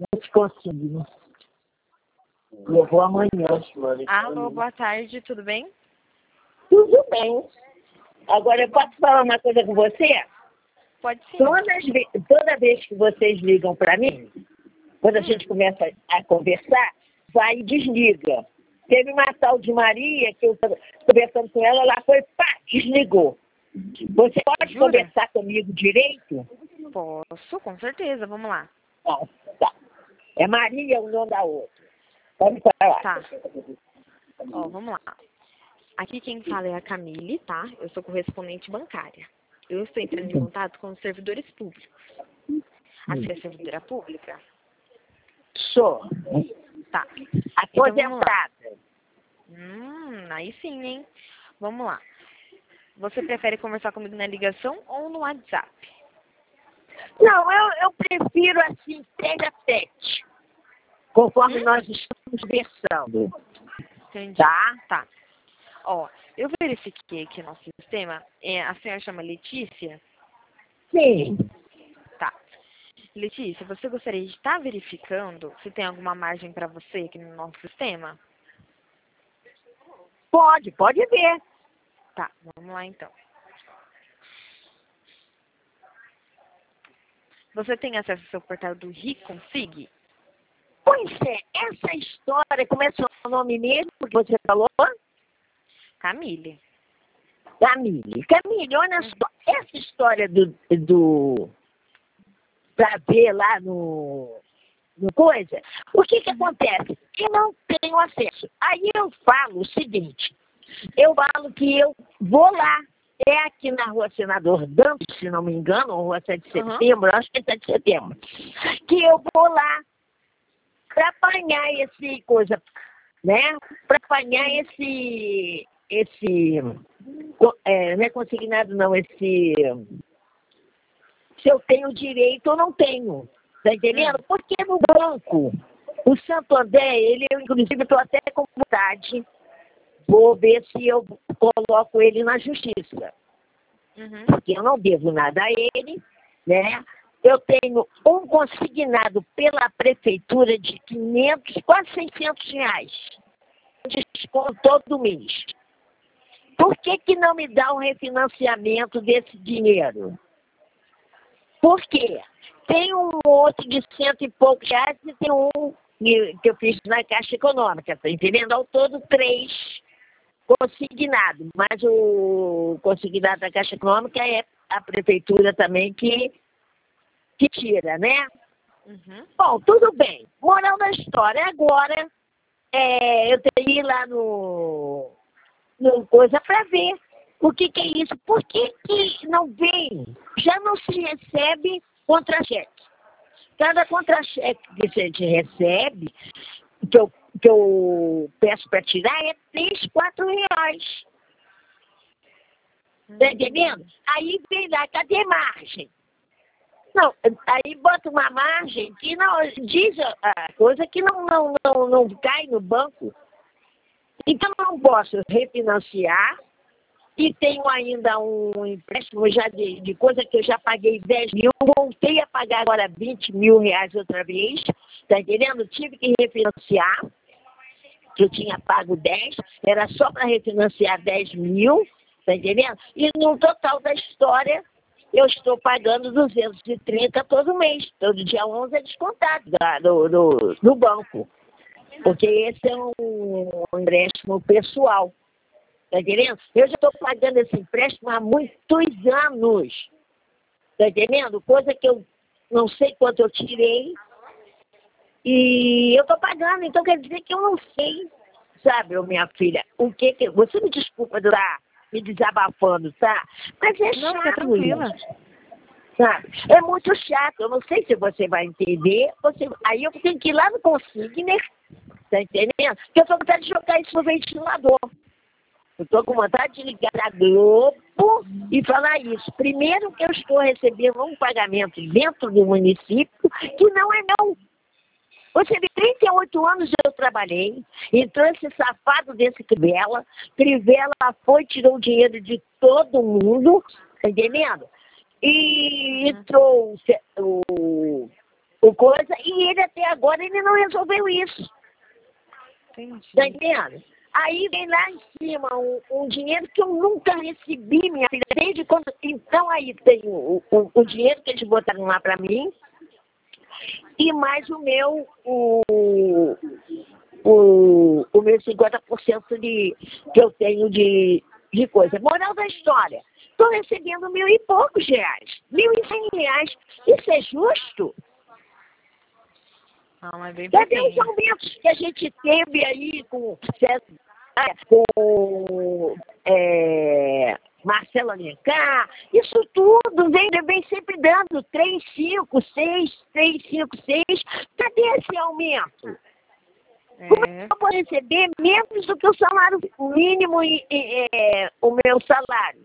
se consigo. Eu vou amanhã. Alô, boa tarde, tudo bem? Tudo bem. Agora, eu posso falar uma coisa com você? Pode sim. Toda vez que vocês ligam para mim, quando a gente começa a conversar, vai e desliga. Teve uma tal de Maria, que eu estava conversando com ela, ela foi, pá, desligou. Você pode Jura? conversar comigo direito? Posso, com certeza, vamos lá. Não, tá. É Maria o nome da outra. Pode falar. Tá. Ó, vamos lá. Aqui quem fala é a Camille, tá? Eu sou correspondente bancária. Eu estou entrando em contato com os servidores públicos. A senhora é servidora pública? Sou. Tá. Então, vamos lá. Aposentada. Aí sim, hein? Vamos lá. Você prefere conversar comigo na ligação ou no WhatsApp? Não, eu prefiro assim, tete a tete, conforme nós estamos conversando. Entendi. Tá? Tá. Ó, eu verifiquei aqui no nosso sistema. A senhora chama Letícia? Sim. Tá. Letícia, você gostaria de estar verificando se tem alguma margem para você aqui no nosso sistema? Pode ver. Tá, vamos lá então. Você tem acesso ao seu portal do RiConsig? Pois é, essa história, como é seu nome mesmo que você falou? Camille. Camille, olha só, essa história pra ver lá no coisa, o que acontece? Eu não tenho acesso. Aí eu falo o seguinte, eu falo que eu vou lá, é aqui na Rua Senador Dantas, se não me engano, ou Rua 7 de Setembro, acho que é 7 de Setembro, que eu vou lá para apanhar esse coisa, né? Para apanhar esse não é consignado não, se eu tenho direito ou não tenho, tá entendendo? Porque no banco, o Santander, eu inclusive estou até com vontade, vou ver se eu coloco ele na justiça, porque eu não devo nada a ele, né? Eu tenho um consignado pela prefeitura de 500, quase 600 reais, desconto todo mês. Por que não me dá um refinanciamento desse dinheiro? Por quê? Tem um outro de 100 e poucos reais e tem um que eu fiz na Caixa Econômica, tá entendendo? Ao todo 3 consignados, mas o consignado da Caixa Econômica é a prefeitura também que tira, né? Bom, tudo bem. Moral da história, agora eu tenho que ir lá no coisa para ver o que é isso. Por que não vem? Já não se recebe contra-cheque. Cada contra-cheque que a gente recebe, que eu peço para tirar, é 3, 4 reais. Tá entendendo? Aí vem lá, cadê margem? Não, aí bota uma margem que não diz a coisa que não cai no banco. Então eu não posso refinanciar e tenho ainda um empréstimo já de coisa que eu já paguei 10 mil, voltei a pagar agora 20 mil reais outra vez, tá entendendo? Tive que refinanciar, que eu tinha pago 10, era só para refinanciar 10 mil, tá entendendo? E no total da história, eu estou pagando 230 todo mês. Todo dia 11 é descontado do banco. Porque esse é um empréstimo pessoal. Tá entendendo? Eu já estou pagando esse empréstimo há muitos anos. Tá entendendo? Coisa que eu não sei quanto eu tirei. E eu estou pagando. Então quer dizer que eu não sei, sabe, minha filha, o que. Você me desculpa de estar me desabafando, tá? Mas é Não, chato, fica tranquila. sabe? É muito chato. Eu não sei se você vai entender. Aí eu tenho que ir lá no Consigner, tá entendendo? Porque eu tô com vontade de jogar isso no ventilador. Eu tô com vontade de ligar a Globo e falar isso. Primeiro que eu estou recebendo um pagamento dentro do município que não é meu. Você vê, 38 anos eu trabalhei, entrou esse safado desse Crivella foi, tirou o dinheiro de todo mundo, tá entendendo? E entrou o o coisa, e ele até agora ele não resolveu isso. Entendi. Tá entendendo? Aí vem lá em cima um dinheiro que eu nunca recebi, minha filha, desde quando. Então aí tem o dinheiro que eles botaram lá pra mim, e mais o meu, o meu 50% que eu tenho de coisa. Moral da história, estou recebendo 1.000 e poucos reais, R$ 1.100. Isso é justo? Não, é bem Cadê os pouquinho. aumentos que a gente teve aí com Marcelo Alencar? Isso tudo vem sempre dando 3, 5, 6, 3, 5, 6. Cadê esse aumento? Como é que eu vou receber menos do que o salário mínimo e o meu salário?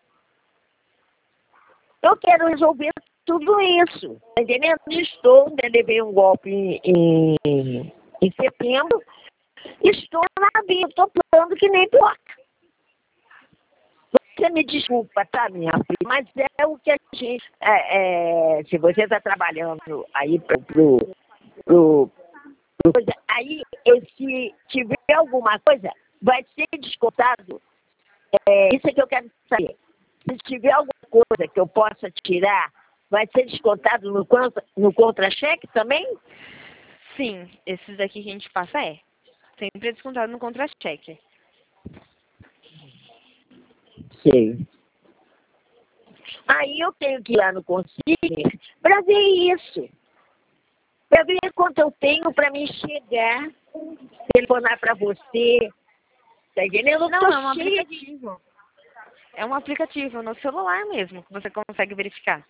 Eu quero resolver tudo isso, tá entendendo? Estou, né, levei um golpe em setembro, estou na vida, estou plano que nem piroca. Você me desculpa, tá, minha filha? Mas é o que a gente... se você está trabalhando aí aí, se tiver alguma coisa, vai ser descontado. Isso é que eu quero saber. Se tiver alguma coisa que eu possa tirar, vai ser descontado no contra-cheque também? Sim, esses daqui que a gente passa sempre é descontado no contra-cheque. Sei. Aí eu tenho que ir lá no consigne para ver isso. Para ver quanto eu tenho para me chegar, telefonar para você. Tá entendendo? Não, é um aplicativo. É um aplicativo no celular mesmo que você consegue verificar.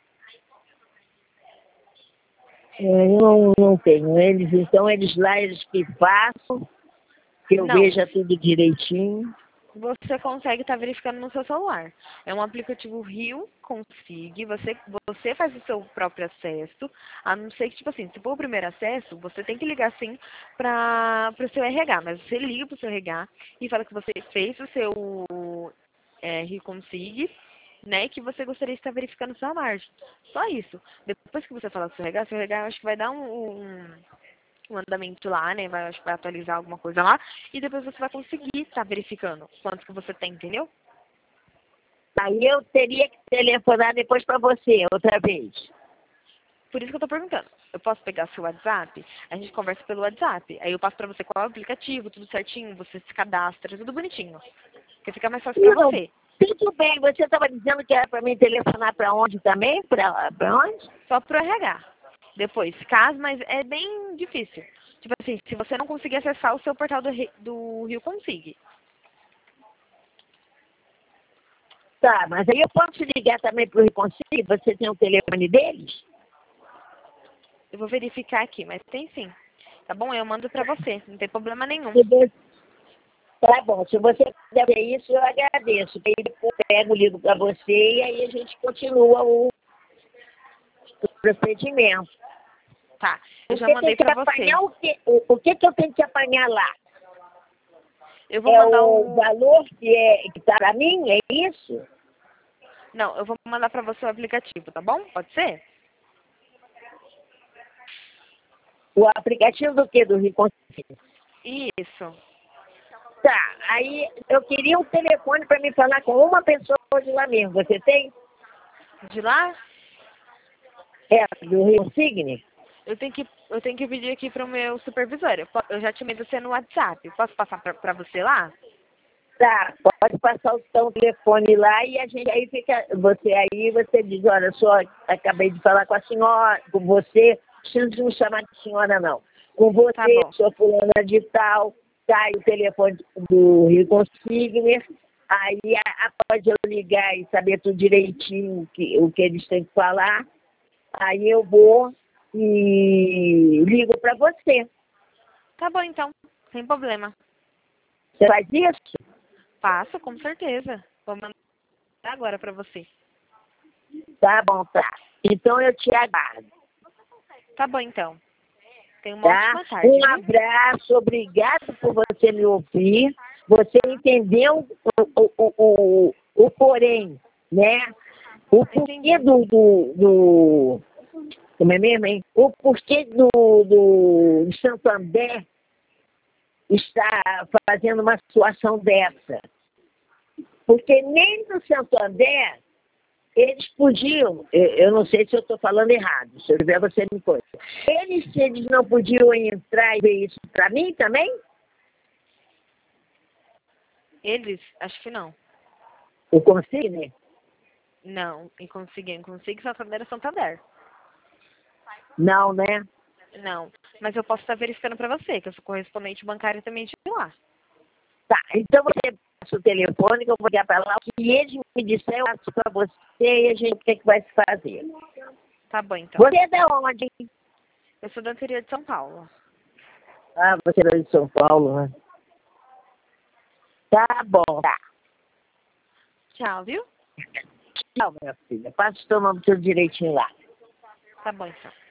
Eu não tenho. Eles lá, eles que façam, que eu Não. veja tudo direitinho. Você consegue estar verificando no seu celular. É um aplicativo Rio Consig. Você faz o seu próprio acesso. A não ser que, tipo assim, se for o primeiro acesso, você tem que ligar sim para o seu RH. Mas você liga para o seu RH e fala que você fez o seu Rio Consig, né? E que você gostaria de estar verificando sua margem. Só isso. Depois que você falar com o seu RH acho que vai dar um andamento lá, né? Acho que vai atualizar alguma coisa lá. E depois você vai conseguir estar verificando quanto que você tem, entendeu? Aí eu teria que telefonar depois para você, outra vez. Por isso que eu tô perguntando. Eu posso pegar seu WhatsApp? A gente conversa pelo WhatsApp. Aí eu passo pra você qual é o aplicativo, tudo certinho, você se cadastra, tudo bonitinho. Porque fica mais fácil pra Não, você. tudo bem. Você estava dizendo que era para mim telefonar para onde também? Para onde? Só pro RH. Depois, caso, mas é bem difícil. Tipo assim, se você não conseguir acessar o seu portal do Rio Consig. Tá, mas aí eu posso ligar também para o Reconcilio? Você tem o telefone deles? Eu vou verificar aqui, mas tem sim. Tá bom? Eu mando pra você. Não tem problema nenhum. Tá bom, se você puder ver isso, eu agradeço. Aí depois eu pego, ligo para você e aí a gente continua o procedimento. Tá, eu já Você mandei tem que pra você. apanhar o quê? O que eu tenho que apanhar lá? Eu vou mandar o valor que está para mim, é isso? Não, eu vou mandar pra você o aplicativo, tá bom? Pode ser? O aplicativo do quê? Do Reconcilio? Isso. Tá, aí eu queria um telefone para me falar com uma pessoa de lá mesmo. Você tem? De lá, Do Rio Signe? eu tenho que pedir aqui pro meu supervisor. Eu já te mandei você no WhatsApp. Posso passar pra você lá? Tá, pode passar o seu telefone lá e a gente aí fica. Você diz, olha, só acabei de falar com a senhora, com você, preciso de me chamar de senhora, não. Com Tá você, bom. sou fulana de tal, tá aí o telefone do Rio Consigner, aí pode eu ligar e saber tudo direitinho o que eles têm que falar. Aí eu vou e ligo para você. Tá bom, então. Sem problema. Você faz isso? Passo, com certeza. Vou mandar agora pra você. Tá bom, tá. Então eu te aguardo. Tá bom, então. Tenha uma Tá? ótima tarde. Um Viu? abraço, obrigado por você me ouvir. Você entendeu o porém, né? O porquê Entendi. do Como é mesmo, hein? O porquê do Santander está fazendo uma situação dessa? Porque nem no Santander eles podiam, eu não sei se eu estou falando errado, se eu tiver você me coisa. Eles não podiam entrar e ver isso para mim também? Eles? Acho que não. O Consigne? Não, em Consigo Santander é Santander. Não, né? Não, mas eu posso estar verificando para você, que eu sou correspondente bancária também de lá. Tá, então você passa o telefone que eu vou ligar para lá. O que eles me disseram, eu passo para você e a gente o que vai se fazer. Tá bom, então. Você é de onde? Eu sou do interior de São Paulo. Ah, você é de São Paulo, né? Tá bom, tá. Tchau, viu? Tchau, minha filha. Passa o seu nome tudo direitinho lá. Tá bom, então.